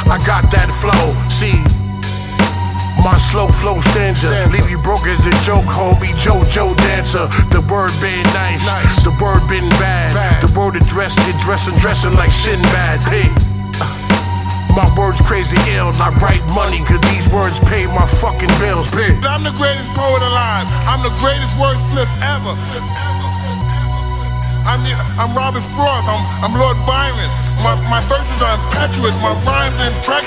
I got that flow, see. My slow flow stanza, leave you broke as a joke, homie. JoJo dancer. The word been nice, the word been bad. The word addressed, get dressing like Sinbad. Hey, my words crazy ill. I write money, cause these words pay my fucking bills. Hey. I'm the greatest poet alive. I'm the greatest wordsmith ever. I'm Robert Frost. I'm Lord Byron. My verses are impetuous. My rhymes are impregnable.